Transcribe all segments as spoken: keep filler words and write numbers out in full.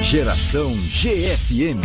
Geração G F M.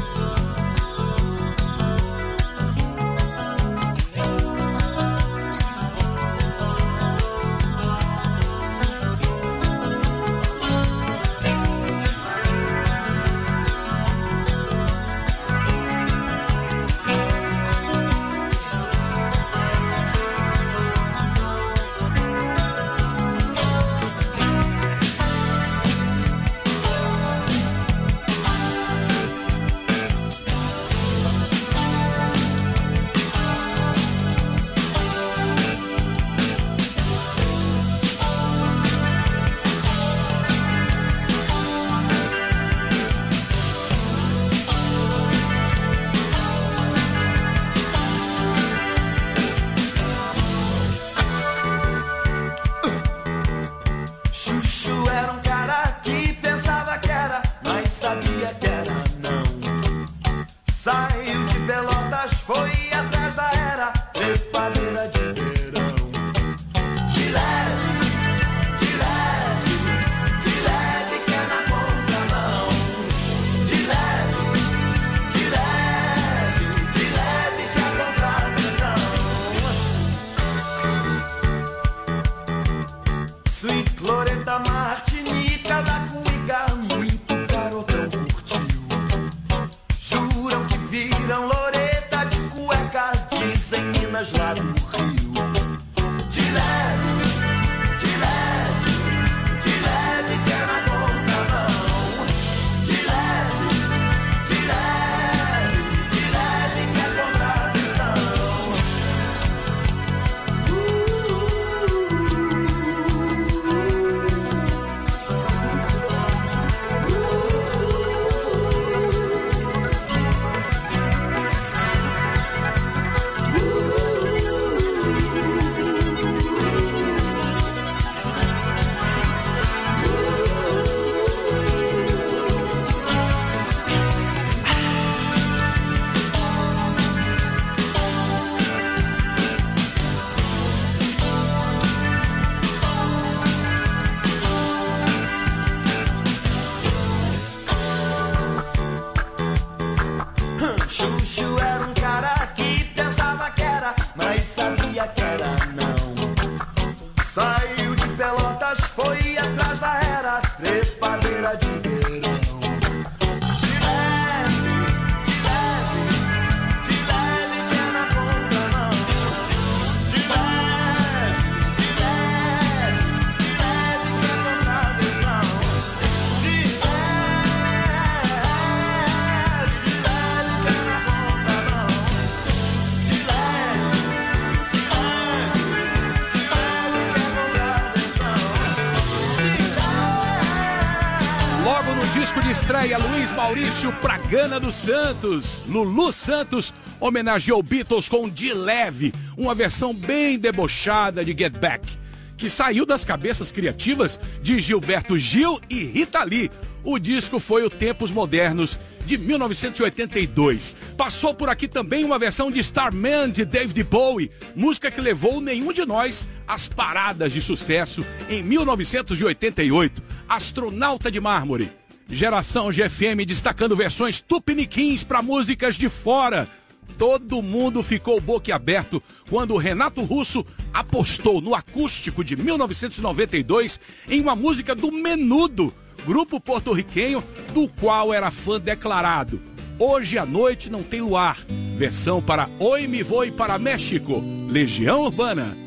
Luiz Maurício Pragana dos Santos. Lulu Santos homenageou Beatles com De Leve, uma versão bem debochada de Get Back, que saiu das cabeças criativas de Gilberto Gil e Rita Lee. O disco foi o Tempos Modernos, de mil novecentos e oitenta e dois. Passou por aqui também uma versão de Starman, de David Bowie, música que levou nenhum de nós às paradas de sucesso em mil novecentos e oitenta e oito. Astronauta de Mármore. Geração G F M destacando versões tupiniquins para músicas de fora. Todo mundo ficou boquiaberto quando Renato Russo apostou no acústico de mil novecentos e noventa e dois em uma música do Menudo, grupo porto-riquenho do qual era fã declarado. Hoje à Noite Não Tem Luar, versão para Oi Me Voe para México, Legião Urbana.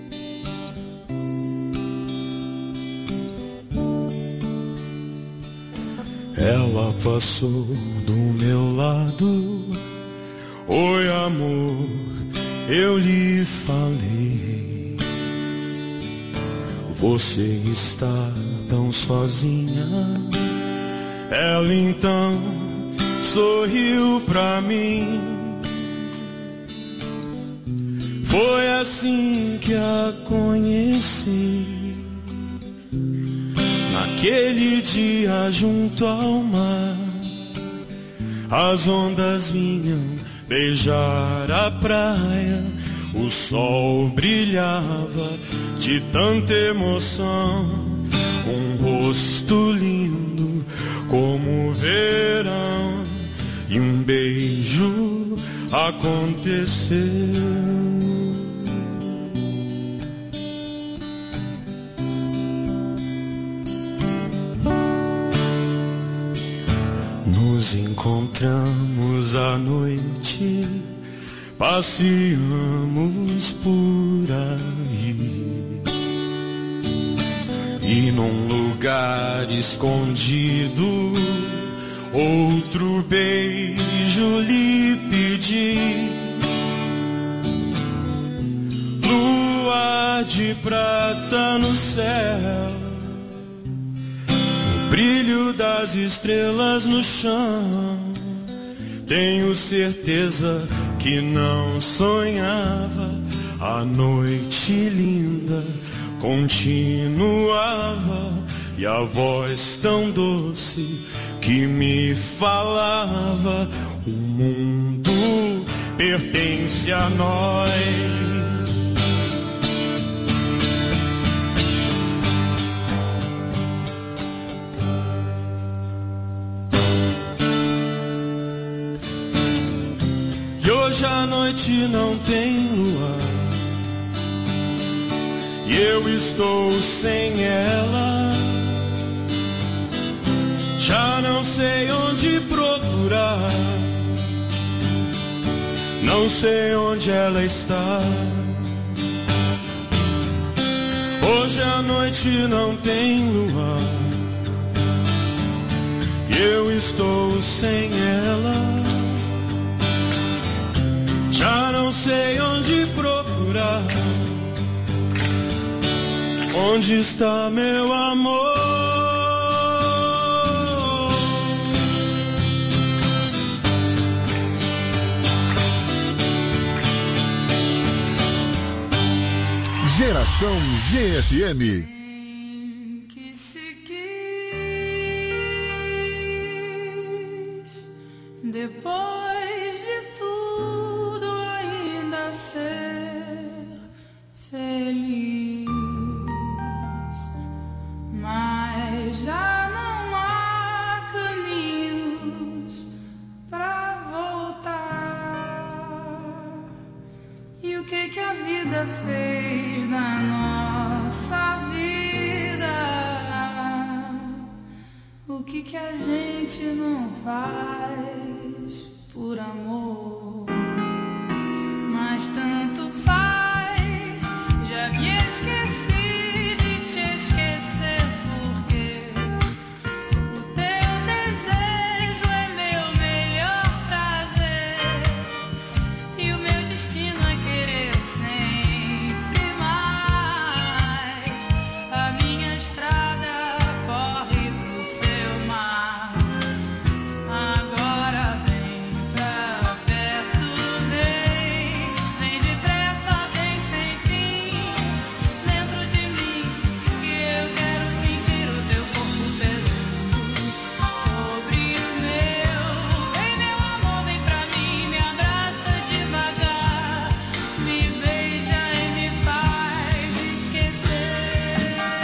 Ela passou do meu lado. Oi, amor, eu lhe falei. Você está tão sozinha. Ela então sorriu pra mim. Foi assim que a conheci. Naquele dia junto ao mar, as ondas vinham beijar a praia. O sol brilhava de tanta emoção. Um rosto lindo como o verão. aconteceu. Nos encontramos à noite, passeamos por aí, e num lugar escondido outro beijo lhe pedi. Lua de prata no céu, o brilho das estrelas no chão. Tenho certeza que não sonhava. A noite linda continuava, e a voz tão doce que me falava: o mundo pertence a nós. E hoje a noite não tem lua, e eu estou sem ela. Já não sei onde procurar, não sei onde ela está. Hoje a noite não tem lua, e eu estou sem ela. Já não sei onde procurar, onde está meu amor? Geração G F M. Que se quis, depois de tudo ainda ser feliz, mas já não há caminhos pra voltar. E o que que a vida fez na nossa vida? O que que a gente não faz por amor? Mas tanto faz, já me esqueci de te esquecer, porque o teu desejo é meu melhor prazer, e o meu destino é querer sempre mais. A minha estrada corre pro seu mar. Agora vem pra perto, vem, vem depressa, vem sem fim, dentro de mim, que eu quero sentir o teu corpo pesando sobre o meu. Vem, meu amor, vem pra mim, me abraça devagar, me beija e me faz esquecer.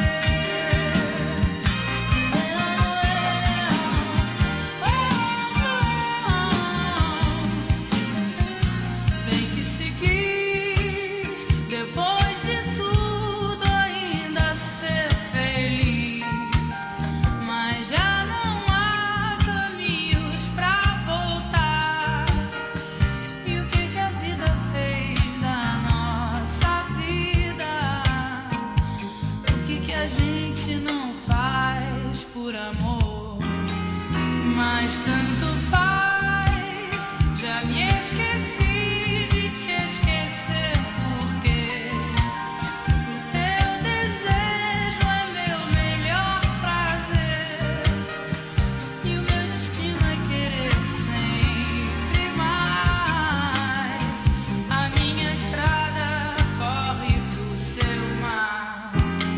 Bem que se quis, depois de tudo ainda ser feliz, mas já não há caminhos pra voltar. E o que que a vida fez da nossa vida? O que que a gente não faz por amor? Mas tanto faz, já me esqueci de te esquecer, porque o teu desejo é meu melhor prazer, e o meu destino é querer sempre mais. A minha estrada corre pro seu mar.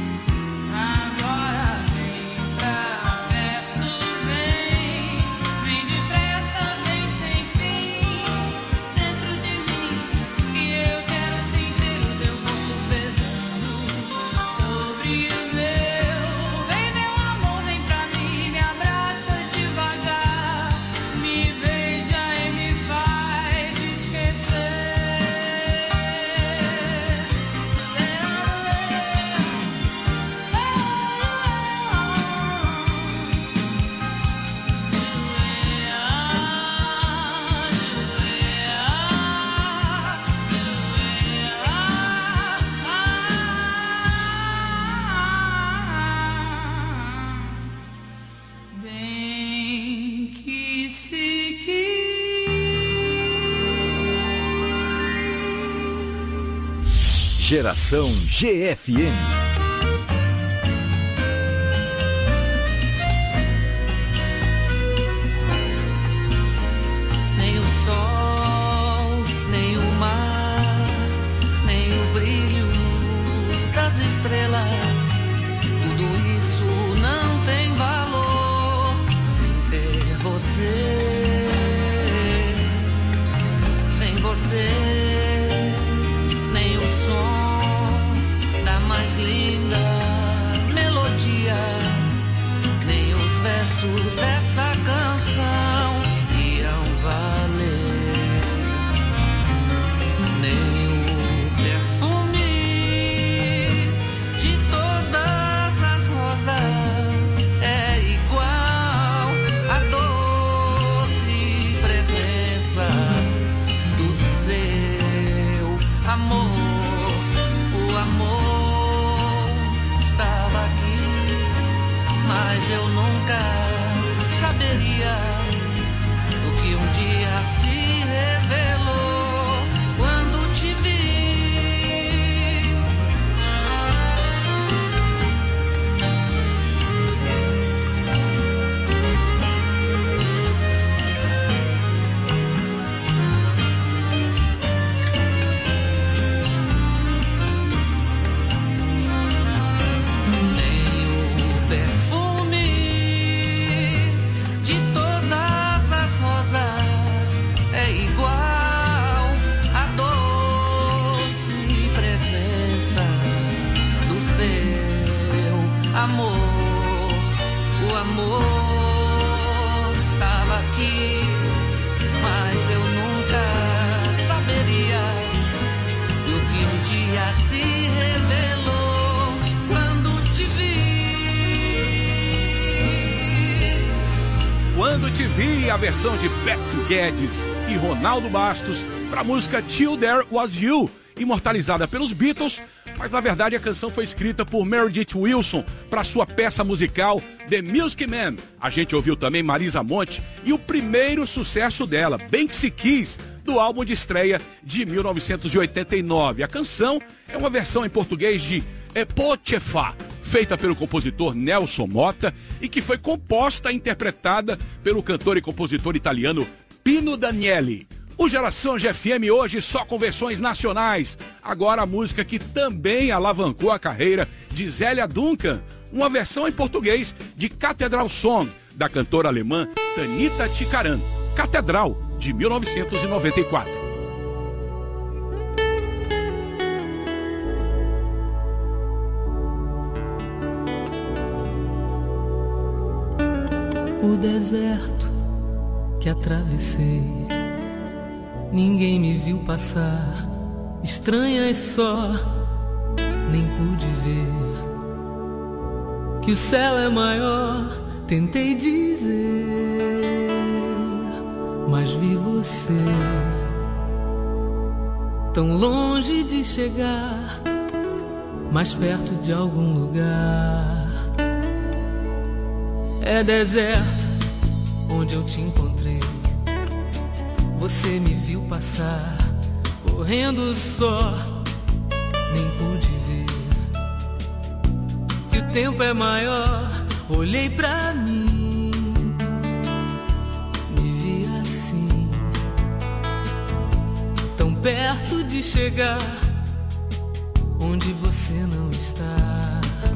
Agora vem pra perto, vem, vem depressa, vem sem fim, dentro Geração G F M. Nem o sol, nem o mar, nem o brilho das estrelas, tudo isso não tem valor sem ter você, sem você. Nem o som da mais linda melodia, nem os versos dessa canção irão valer, nem o perfume de todas as rosas é igual à doce presença do seu amor. O amor estava aqui, mas eu nunca saberia o que um dia se revelou quando te vi. Nem o perfume de todas as rosas é igual à doce presença do seu amor. O amor estava aqui, mas eu nunca saberia do que um dia se revelou quando te vi. Quando Te Vi, a versão de Beto Guedes e Ronaldo Bastos para a música Till There Was You, imortalizada pelos Beatles, mas na verdade a canção foi escrita por Meredith Willson para sua peça musical The Music Man. A gente ouviu também Marisa Monte e o primeiro sucesso dela, Banksy Keys, do álbum de estreia de mil novecentos e oitenta e nove. A canção é uma versão em português de Epochefá, feita pelo compositor Nelson Motta e que foi composta e interpretada pelo cantor e compositor italiano Pino Daniele. O Geração G F M hoje só com versões nacionais. Agora a música que também alavancou a carreira de Zélia Duncan, uma versão em português de Cathedral Song, da cantora alemã Tanita Tikaram, Catedral, de mil novecentos e noventa e quatro. O deserto que atravessei, ninguém me viu passar, estranhas só, nem pude ver que o céu é maior, tentei dizer, mas vi você tão longe de chegar, mais perto de algum lugar. É deserto onde eu te encontrei, você me viu passar, correndo só, nem pude ver que o tempo é maior. Olhei pra mim, me vi assim, tão perto de chegar onde você não está.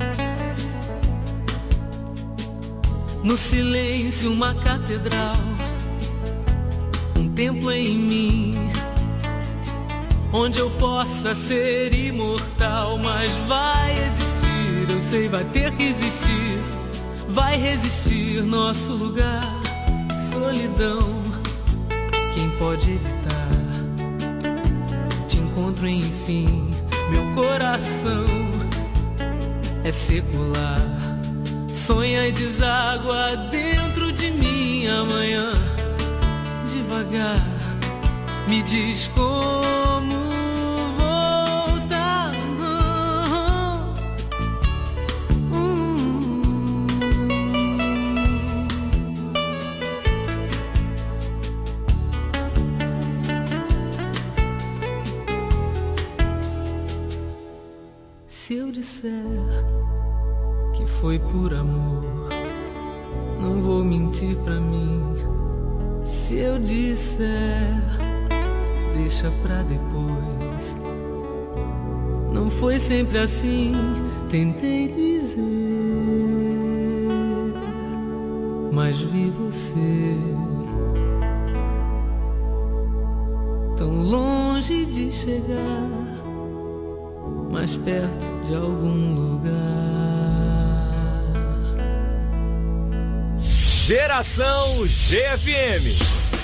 No silêncio uma catedral, um templo em mim, onde eu possa ser imortal. Mas vai existir, eu sei, vai ter que existir, vai resistir nosso lugar. Solidão, quem pode evitar? Te encontro enfim, meu coração é secular. Sonha e deságua dentro de mim amanhã. Devagar, me diz como voltar. Hum. foi por amor. Não vou mentir pra mim. Se eu disser, deixa pra depois. Não foi sempre assim, tentei dizer, mas vi você tão longe de chegar, mais perto de algum lugar. Geração G F M.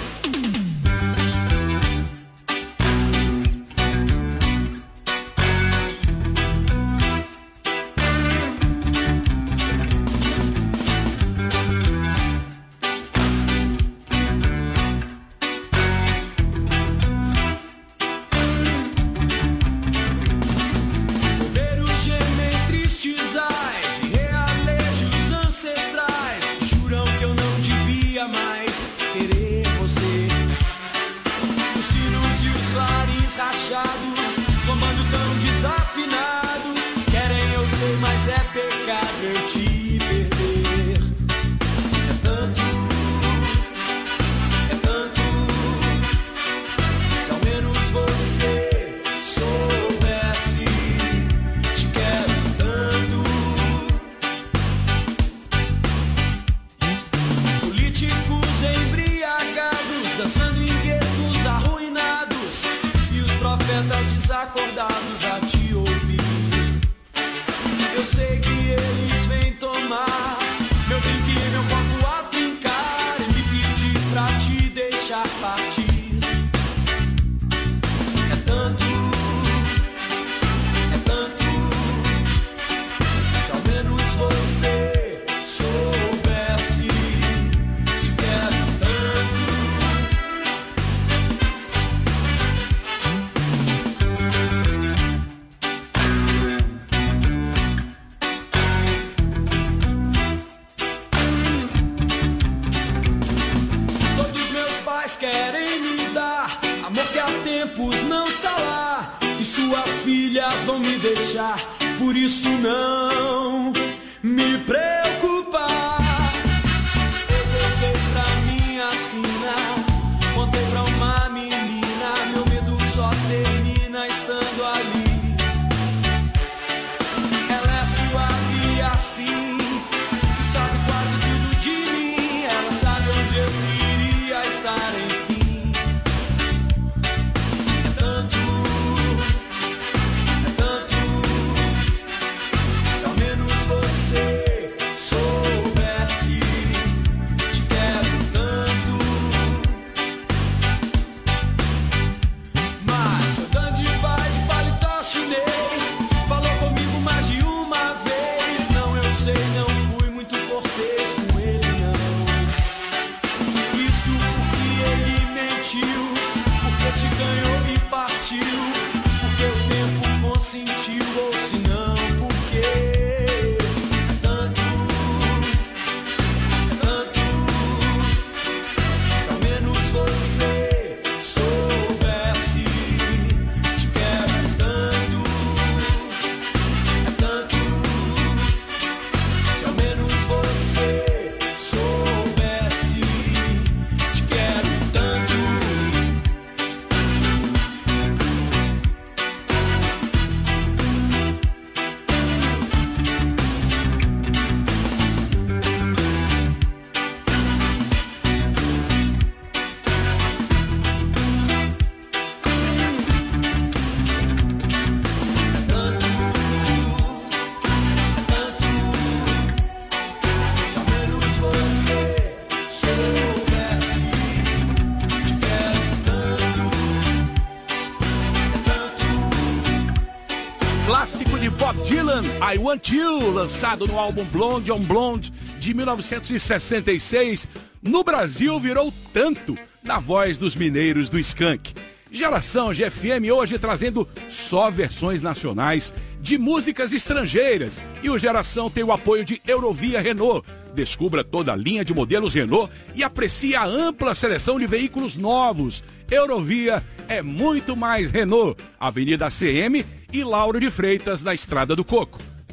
I Want You, lançado no álbum Blonde on Blonde de mil novecentos e sessenta e seis, no Brasil virou tanto na voz dos mineiros do Skank. Geração G F M hoje trazendo só versões nacionais de músicas estrangeiras, e o Geração tem o apoio de Eurovia Renault. Descubra toda a linha de modelos Renault e aprecie a ampla seleção de veículos novos. Eurovia é muito mais Renault. Avenida A C M e Lauro de Freitas, na Estrada do Coco.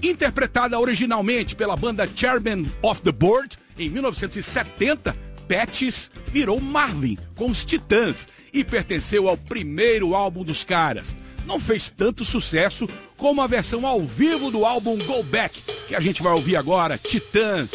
Interpretada originalmente pela banda Chairman of the Board, em mil novecentos e setenta, Patches virou Marvin com os Titãs e pertenceu ao primeiro álbum dos caras. Não fez tanto sucesso como a versão ao vivo do álbum Go Back, que a gente vai ouvir agora, Titãs.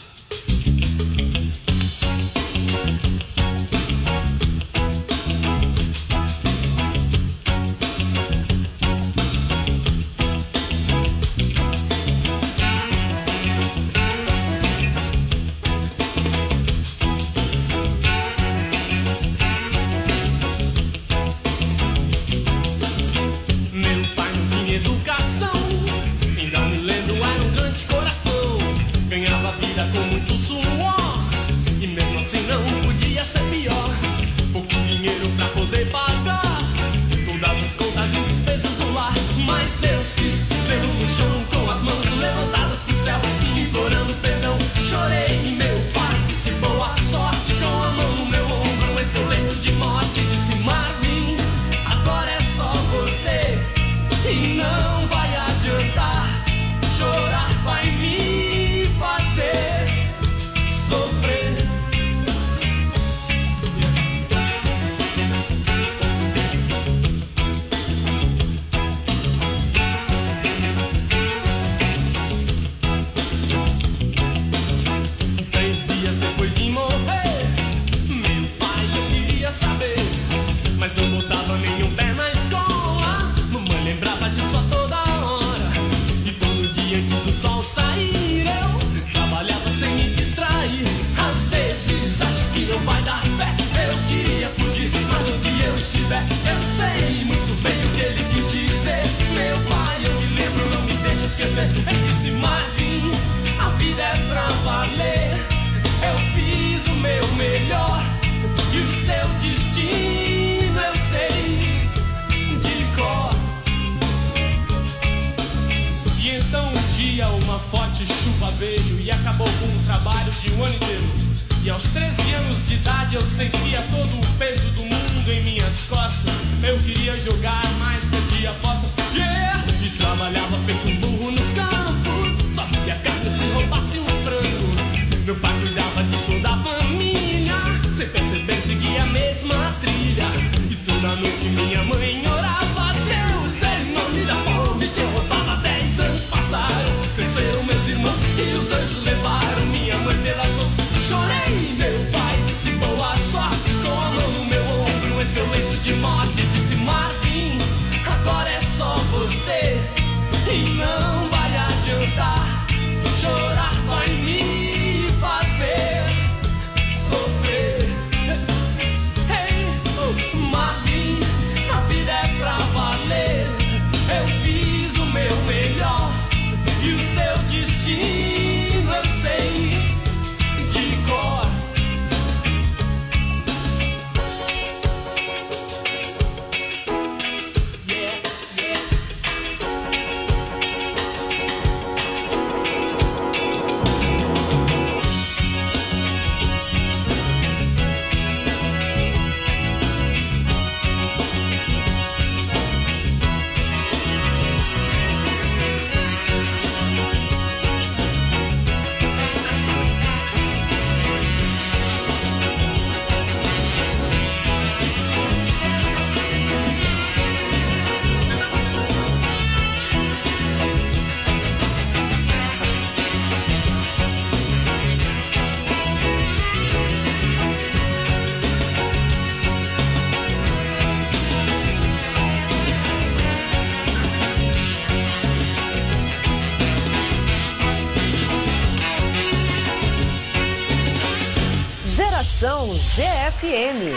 G F M.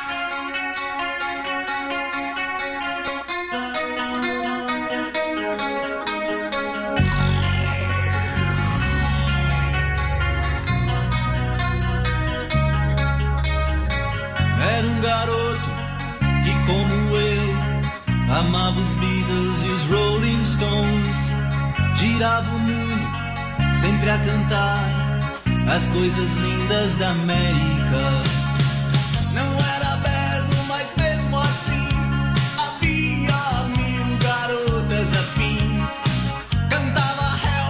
Era um garoto que, como eu, amava os Beatles e os Rolling Stones. Girava o mundo sempre a cantar as coisas lindas da América. Não era belo, mas mesmo assim havia mil garotas afim. Cantava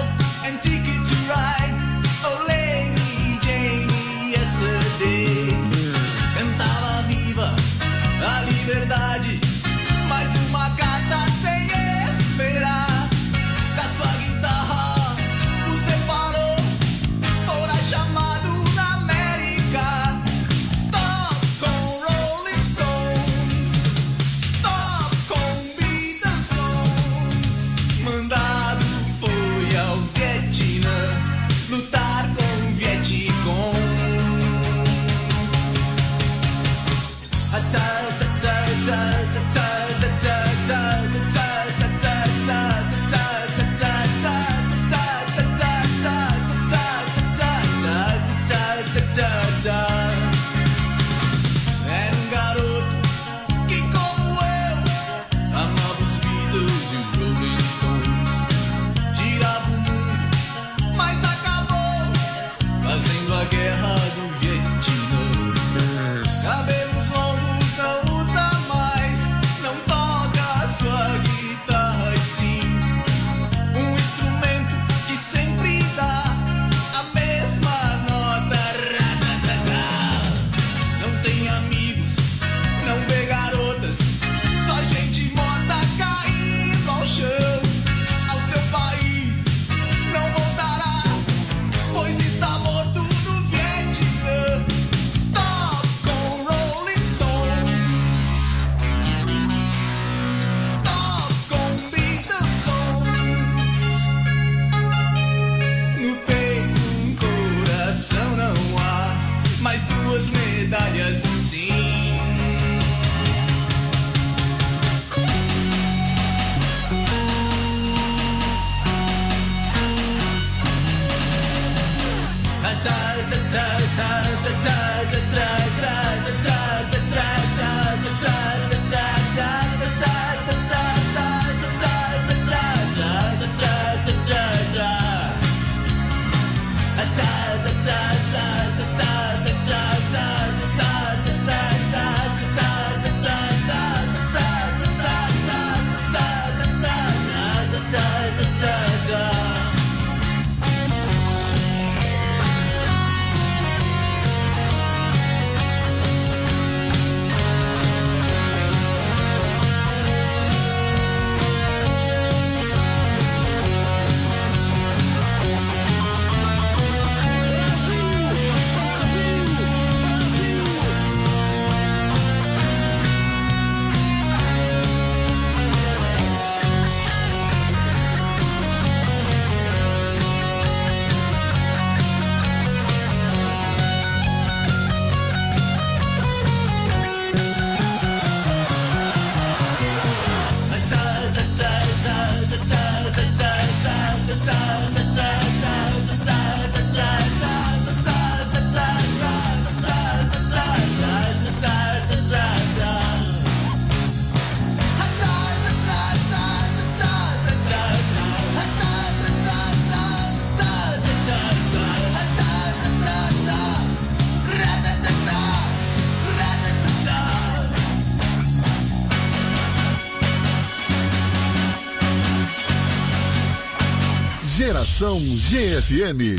Geração G F M.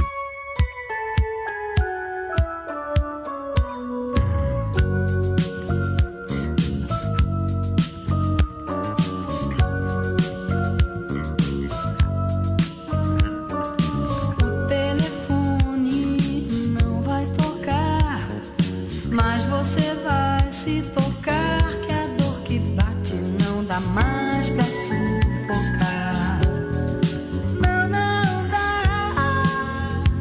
Mais pra sufocar. Não, não dá.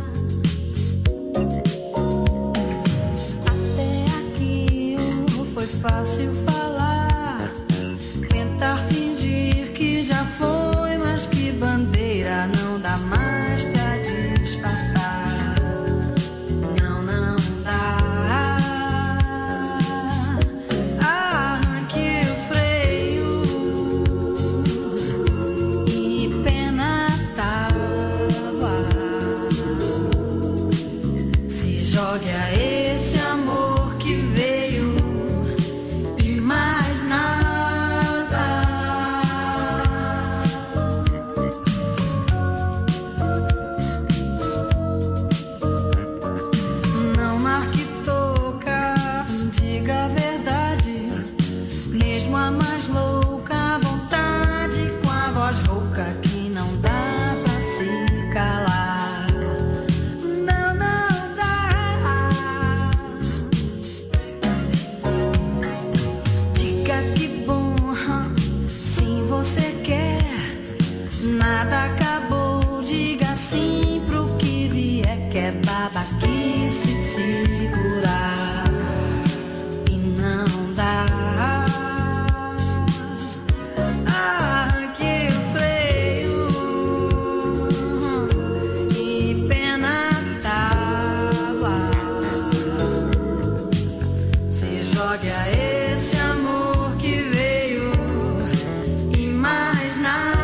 jogue a esse amor que veio e mais nada.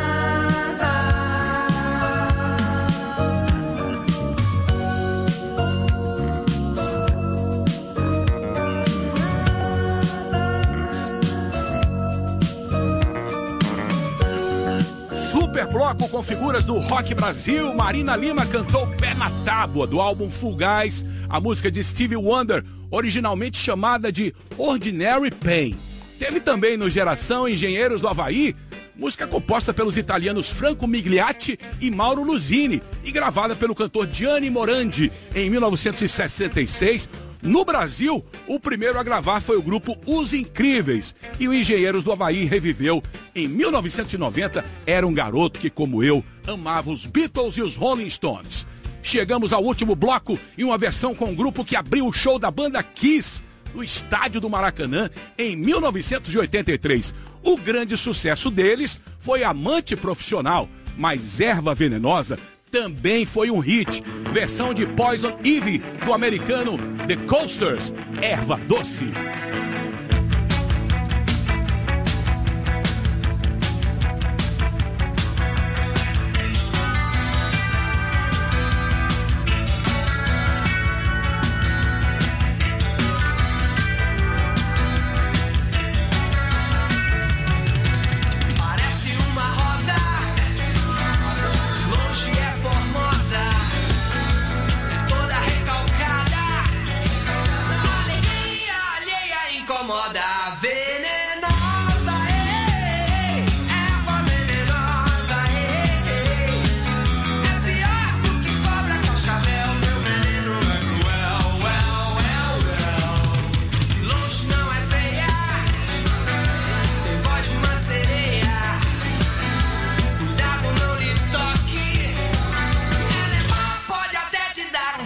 Super bloco com figuras do Rock Brasil. Marina Lima cantou Pé na Tábua, do álbum Fugaz, a música de Stevie Wonder, originalmente chamada de Ordinary Pain. Teve também no Geração Engenheiros do Havaí, música composta pelos italianos Franco Migliatti e Mauro Luzini e gravada pelo cantor Gianni Morandi em mil novecentos e sessenta e seis. No Brasil, o primeiro a gravar foi o grupo Os Incríveis, e o Engenheiros do Havaí reviveu em mil novecentos e noventa Era um Garoto que, como eu, amava os Beatles e os Rolling Stones. Chegamos ao último bloco em uma versão com o grupo que abriu o show da banda Kiss no estádio do Maracanã em mil novecentos e oitenta e três. O grande sucesso deles foi Amante Profissional, mas Erva Venenosa também foi um hit. Versão de Poison Ivy, do americano The Coasters, Erva Doce.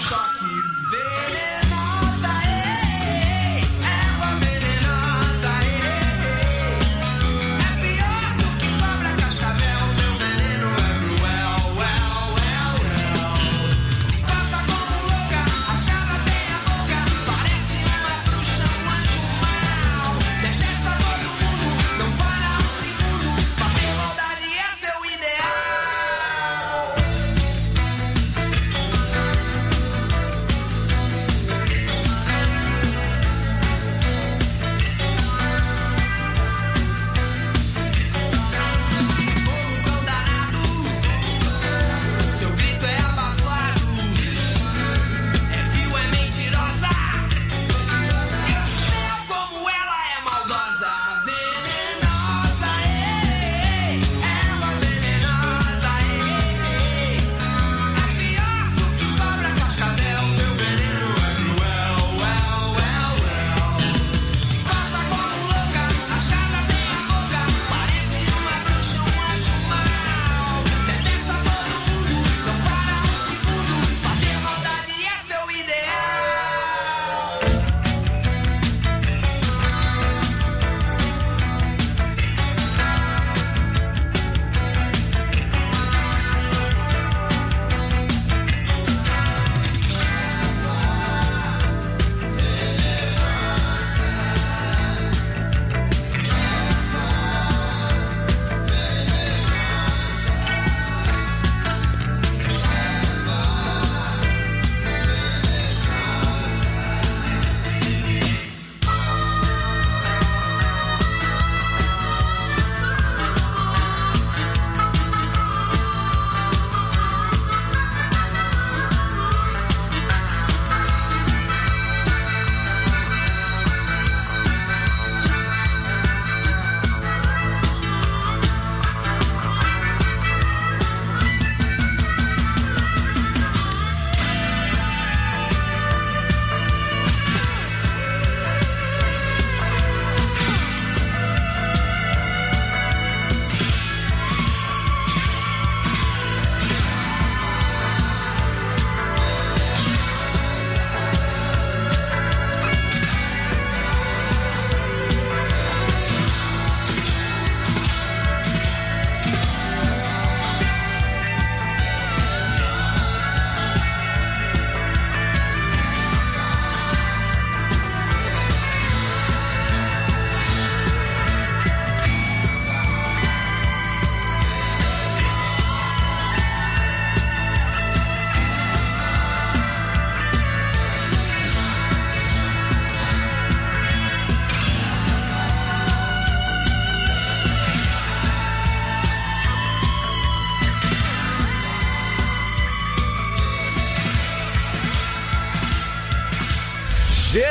Venenosa, ei, erva venenosa, ei.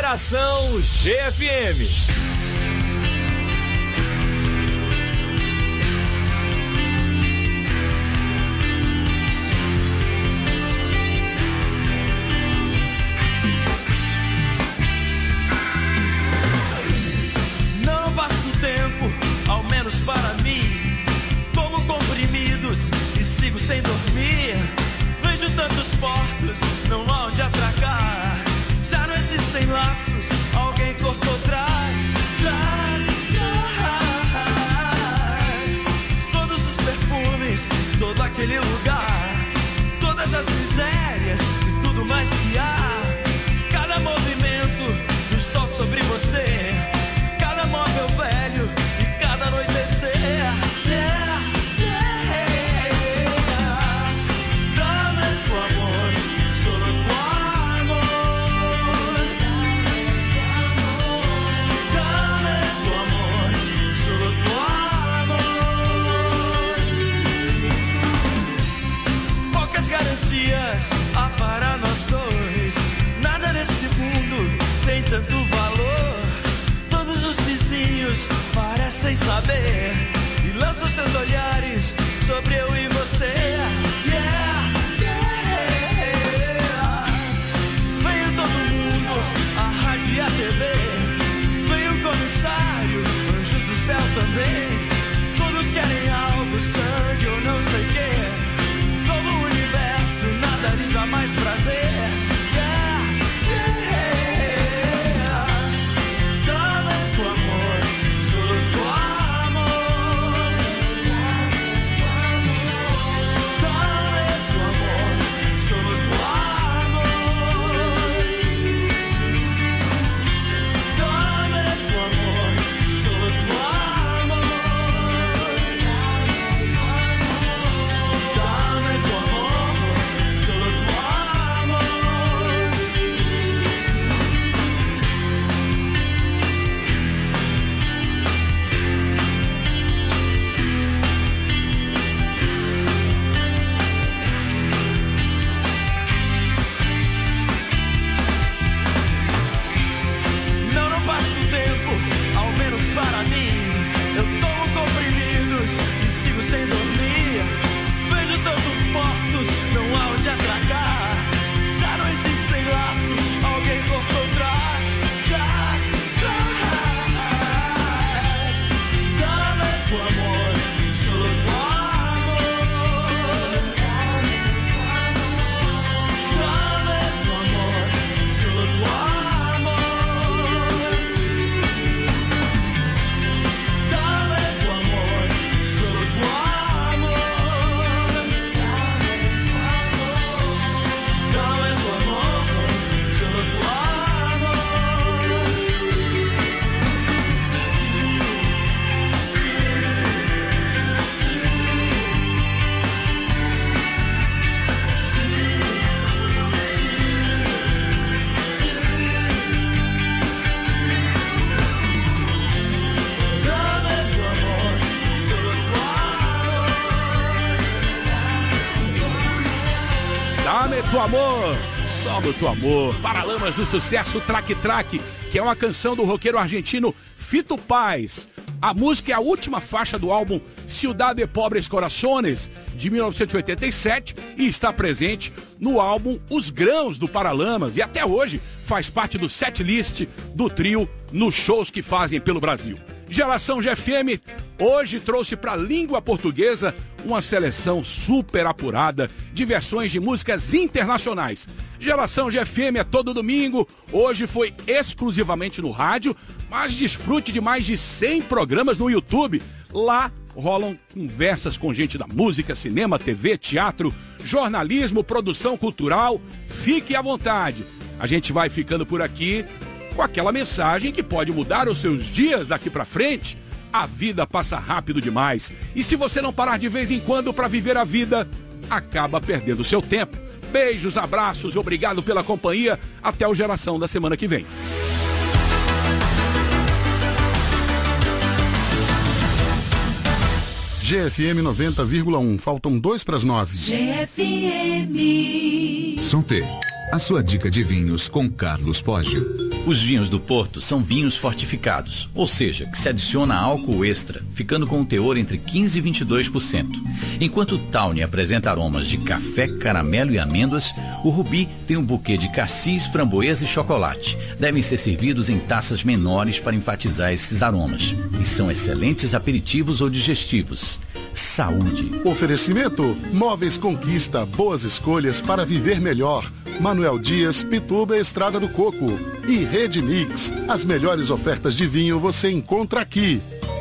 Geração G F M. Não passo tempo, ao menos para mim. Tomo comprimidos e sigo sem dormir. Vejo tantos portos, não há onde atracar. Já não existem laços, alguém cortou trás, trás, trás. Todos os perfumes, todo aquele lugar, todas as misérias e tudo mais que há. Cada movimento do sol sobre você, cada móvel velho e cada anoitecer. Yeah, yeah. Dame tu amor, solo tu amor. Dame tu amor, solo tu amor. Poucas garantias há para nós dois. Nada nesse mundo tem tanto valor. Todos os vizinhos parecem saber e lançam seus olhares sobre eu e você. Yeah, yeah. Veio todo mundo, a rádio e a T V. Veio o comissário, anjos do céu também. Todos querem algo, sangue ou não sei o quê. Todo o universo, nada lhes dá mais prazer. Yeah, yeah. Dame tu amor, solo tu amor. Dame tu amor, solo tu amor. Dame tu amor, solo tu amor. Dame tu amor, solo tu amor. Não, não passo tempo, ao menos para mim. Eu tomo comprimidos e sigo sem dormir. Vejo tantos portos, não há onde atracar. Já não existem laços, alguém cortou trás, trás, trás. Dame tu amor, solo tu amor. Dame tu amor, solo tu amor. Dame tu amor, solo tu amor. Dame tu amor, solo tu amor. Dame tu amor, solo tu amor. Dame tu amor, solo tu amor. Paralamas do sucesso Traque Traque, que é uma canção do roqueiro argentino Fito Paz. A música é a última faixa do álbum Ciudad de Pobres Corazones, de mil novecentos e oitenta e sete, e está presente no álbum Os Grãos do Paralamas, e até hoje faz parte do setlist do trio nos shows que fazem pelo Brasil. Geração G F M hoje trouxe para a língua portuguesa uma seleção super apurada de versões de músicas internacionais. Geração G F M é todo domingo, hoje foi exclusivamente no rádio, mas desfrute de mais de cem programas no YouTube. Lá rolam conversas com gente da música, cinema, T V, teatro, jornalismo, produção cultural. Fique à vontade. A gente vai ficando por aqui com aquela mensagem que pode mudar os seus dias daqui pra frente. A vida passa rápido demais. E se você não parar de vez em quando pra viver a vida, acaba perdendo seu tempo. Beijos, abraços, obrigado pela companhia. Até o Geração da semana que vem. G F M noventa vírgula um. Faltam dois para as nove. G F M. Santé. A sua dica de vinhos com Carlos Poggio. Os vinhos do Porto são vinhos fortificados, ou seja, que se adiciona álcool extra, ficando com um teor entre quinze e vinte e dois por cento. Enquanto o Tawny apresenta aromas de café, caramelo e amêndoas, o Rubi tem um buquê de cassis, framboesa e chocolate. Devem ser servidos em taças menores para enfatizar esses aromas. E são excelentes aperitivos ou digestivos. Saúde. Oferecimento: Móveis Conquista, boas escolhas para viver melhor. Manuel Dias, Pituba, Estrada do Coco. E Rede Mix, as melhores ofertas de vinho você encontra aqui.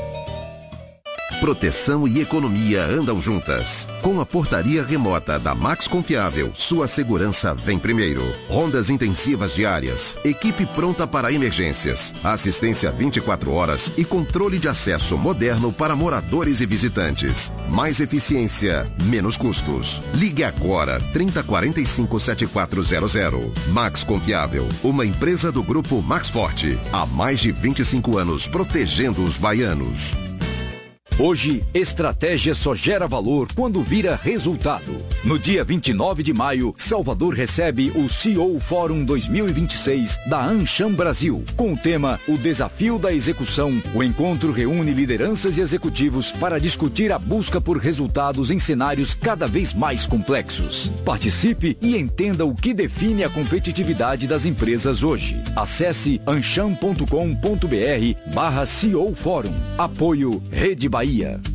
Proteção e economia andam juntas. Com a portaria remota da Max Confiável, sua segurança vem primeiro. Rondas intensivas diárias, equipe pronta para emergências, assistência vinte e quatro horas e controle de acesso moderno para moradores e visitantes. Mais eficiência, menos custos. Ligue agora, trinta, quarenta e cinco, setenta e quatro zero zero. Max Confiável, uma empresa do grupo Max Forte. Há mais de vinte e cinco anos protegendo os baianos. Hoje, estratégia só gera valor quando vira resultado. No dia vinte e nove de maio, Salvador recebe o C E O Fórum dois mil e vinte e seis da Ancham Brasil. Com o tema O Desafio da Execução, o encontro reúne lideranças e executivos para discutir a busca por resultados em cenários cada vez mais complexos. Participe e entenda o que define a competitividade das empresas hoje. Acesse ancham ponto com ponto br barra C E O Fórum. Apoio Rede Bahia.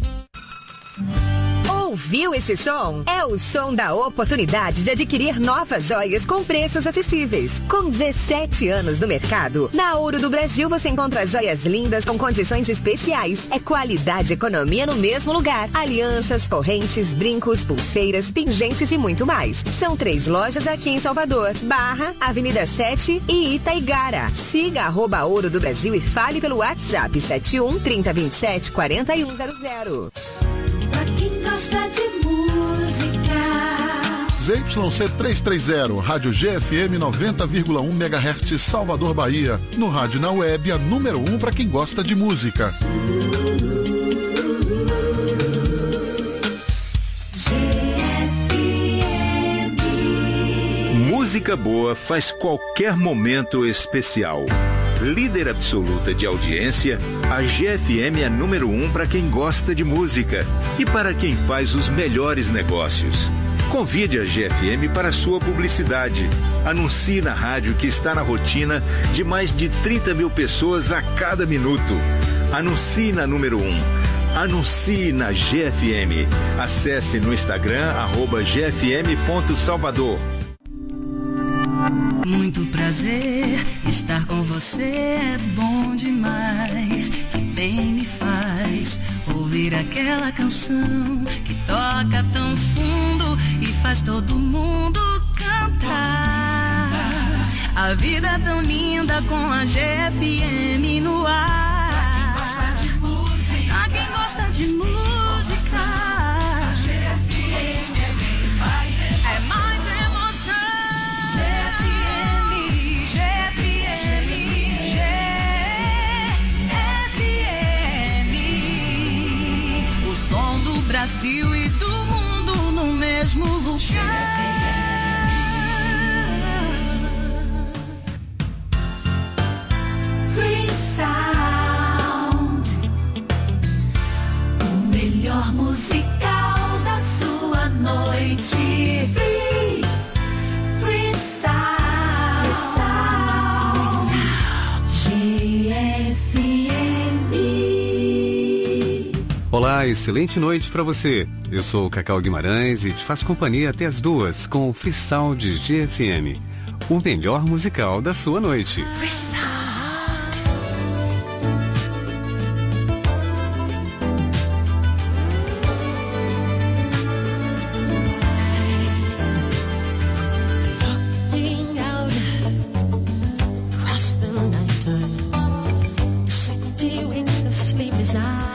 Ouviu esse som? É o som da oportunidade de adquirir novas joias com preços acessíveis. Com dezessete anos no mercado, na Ouro do Brasil você encontra joias lindas com condições especiais. É qualidade e economia no mesmo lugar. Alianças, correntes, brincos, pulseiras, pingentes e muito mais. São três lojas aqui em Salvador: Barra, Avenida sete e Itaigara. Siga arroba Ouro do Brasil e fale pelo WhatsApp sete um, trinta, vinte e sete, quarenta e um zero zero. Pra quem gosta de música. Z Y C trezentos e trinta, Rádio G F M noventa vírgula um megahertz, Salvador, Bahia. No rádio na web, a número um para quem gosta de música. Música boa faz qualquer momento especial. Líder absoluta de audiência, a G F M é número um para quem gosta de música e para quem faz os melhores negócios. Convide a G F M para sua publicidade. Anuncie na rádio que está na rotina de mais de trinta mil pessoas a cada minuto. Anuncie na número um. Anuncie na G F M. Acesse no Instagram, arroba G F M ponto Salvador. Muito prazer, estar com você é bom demais. Que bem me faz ouvir aquela canção que toca tão fundo e faz todo mundo cantar. A vida é tão linda com a G F M no ar. Pra quem gosta de música, a G F M é bem mais emoção. É mais Brasil e do mundo no mesmo lugar. Free Sound, o melhor musical da sua noite. Free, Free Sound, G F M. Olá, excelente noite para você. Eu sou o Cacau Guimarães e te faço companhia até as duas com o Free Sound G F M, o melhor musical da sua noite. Free Sound. Looking out across the night, the city winks asleep as I.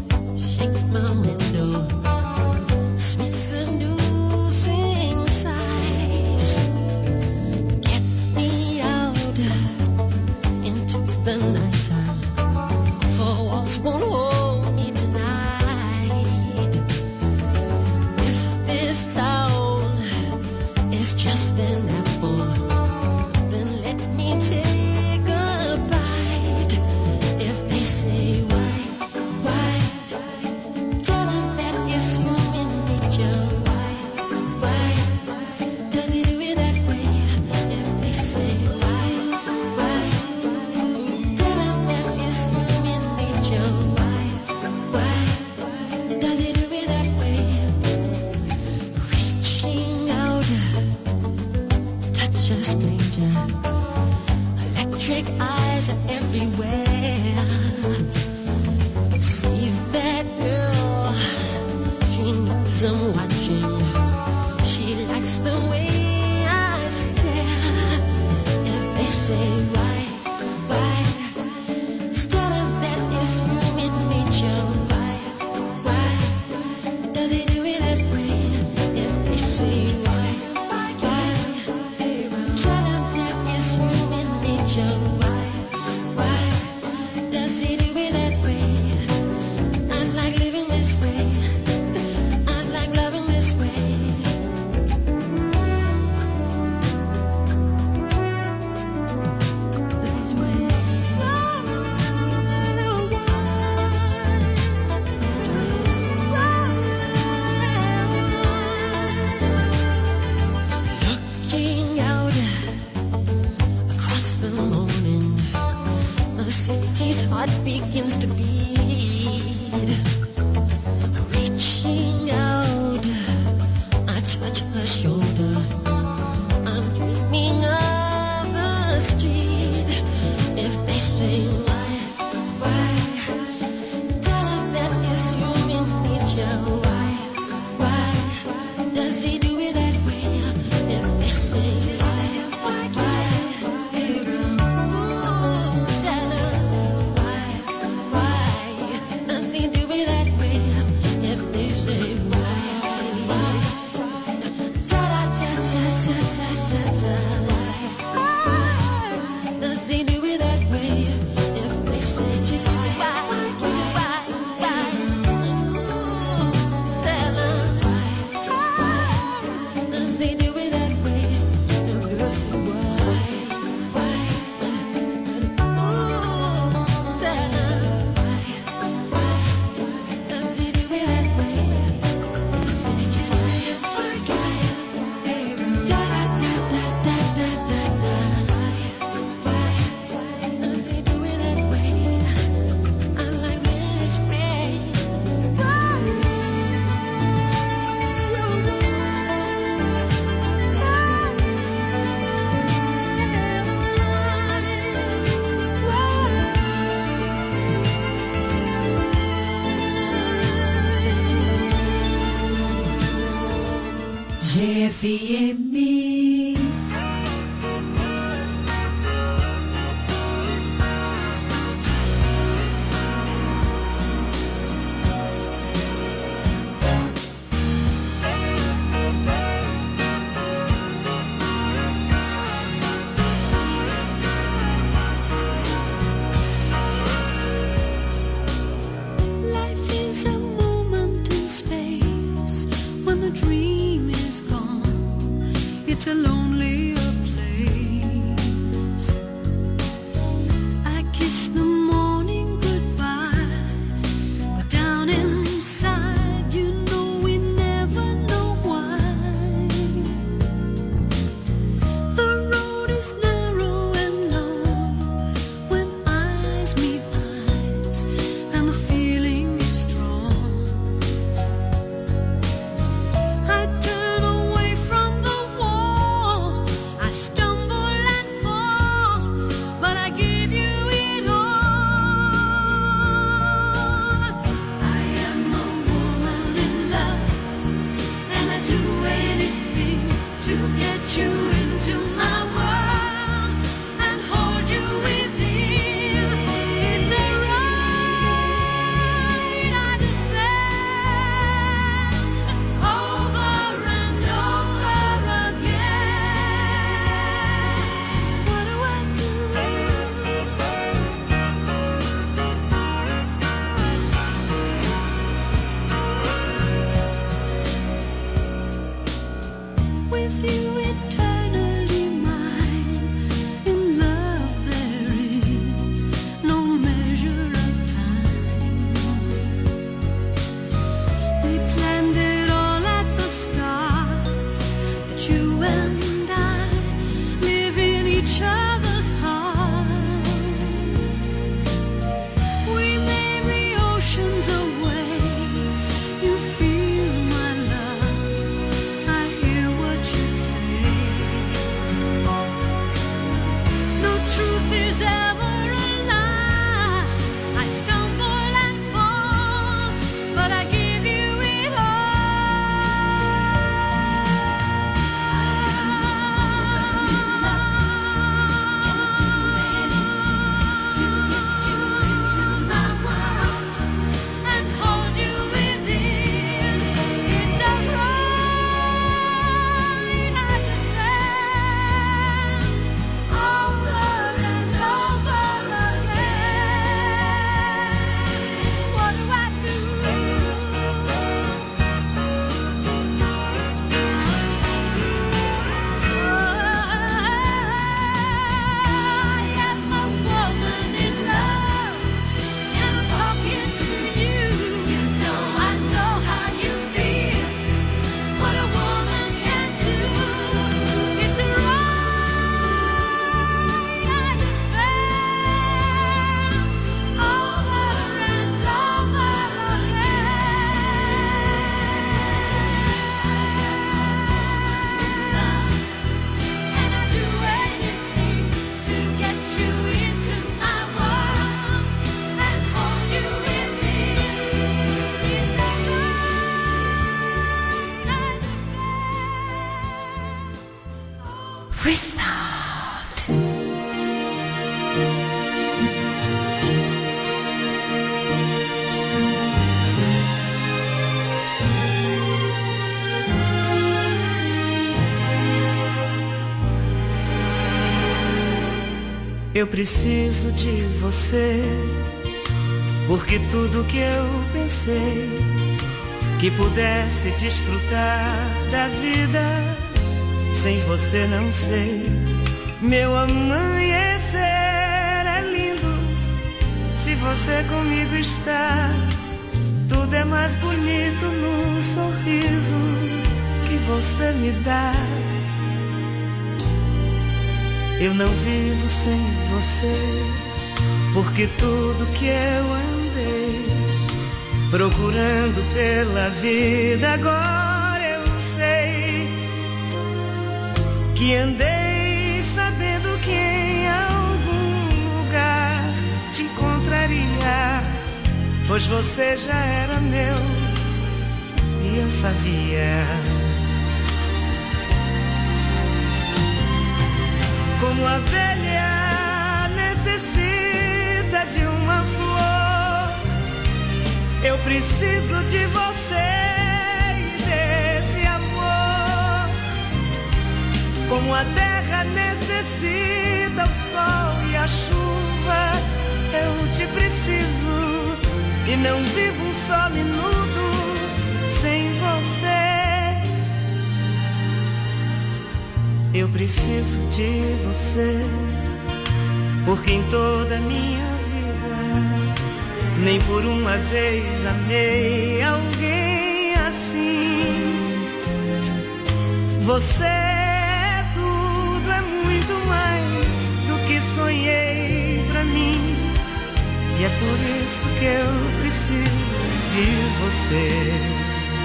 Shake my window, smell some news inside. just an apple. Then let me take a bite. If they say why, why, tell them that it's human nature. Why, why, does he do it that way? If they say why, why, tell them that it's human nature. Why, why, does he do it that way? Reaching out, touch a stranger. Electric eyes are everywhere. See that girl, she knows I'm watching. She likes the way I stare. If they say why, why, tell them that it's human nature. Why, why, does he do it that way? If they say why, why, tell them that it's human nature. Why, why, does he do it that way? I like living this way. I like loving this way. Looking out across the morning, the city's heart begins to beat. Reaching out, I touch her shoulder. I'm dreaming of the street. If they say why, why, tell them that it's human nature. Why, why, does he do it that way? If they say why, why, tell them why, why, does he do it that way? If they say why, cha cha cha cha cha cha cha, why, does he do it that way? If they say why, why, why, tell them why, does he do it that way? If they say why, why, tell them why, does he do it that way? They say just why, da da da da da da da da. Why does he do it that way? I like living this way. G F M. Life is a moment in space when the dream is gone. It's a lonelier place. I kiss the morning goodbye, but down inside, you know we never know why. The road is narrow and long when eyes meet eyes, and the feeling is strong. I turn away from the wall Free Sound. Eu preciso de você, porque tudo que eu pensei que pudesse desfrutar da vida, sem você não sei. Meu amanhecer é lindo, se você comigo está. Tudo é mais bonito no sorriso que você me dá. Eu não vivo sem você, porque tudo que eu andei procurando pela vida, agora eu sei que andei sabendo que em algum lugar te encontraria, pois você já era meu e eu sabia. Como a abelha necessita de uma flor, eu preciso de você e desse amor. Como a terra necessita o sol e a chuva, eu te preciso e não vivo um só minuto sem você. Eu preciso de você, porque em toda a minha vida nem por uma vez amei alguém assim. Você é tudo, é muito mais do que sonhei pra mim, e é por isso que eu preciso de você.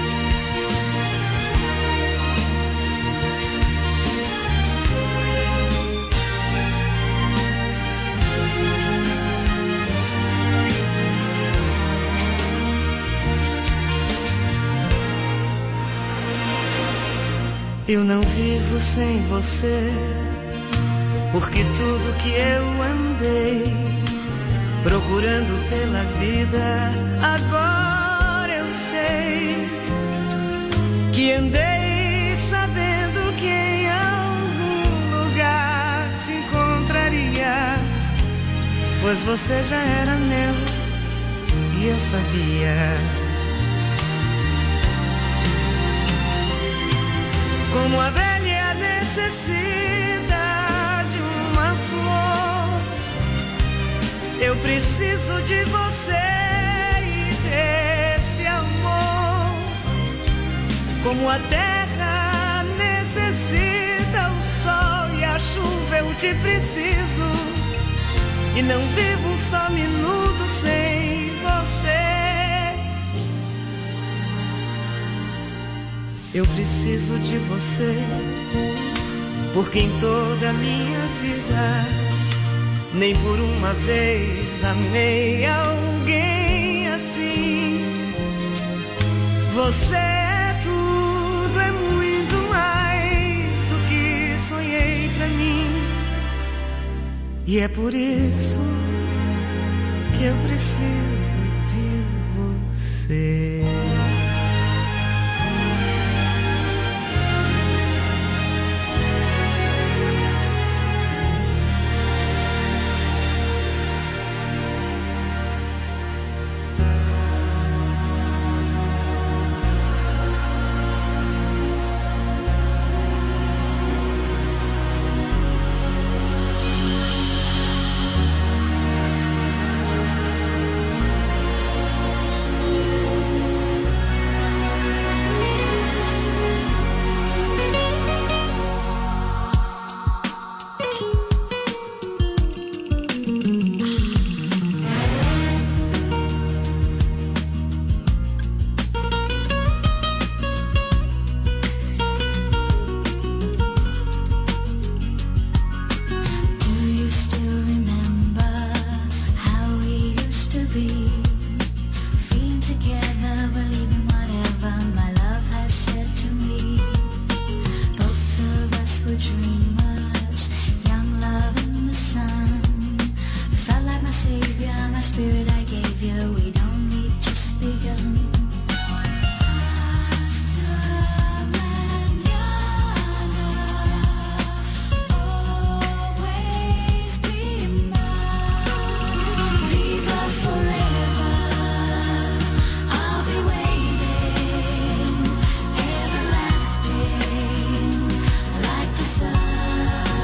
Eu não vivo sem você, porque tudo que eu andei procurando pela vida, agora eu sei que andei sabendo que em algum lugar te encontraria, pois você já era meu e eu sabia. Como a abelha necessita de uma flor, eu preciso de você e desse amor. Como a terra necessita o sol e a chuva, eu te preciso e não vivo um só minuto sem você. Eu preciso de você, porque em toda a minha vida nem por uma vez amei alguém assim. Você é tudo, é muito mais do que sonhei pra mim, e é por isso que eu preciso de você.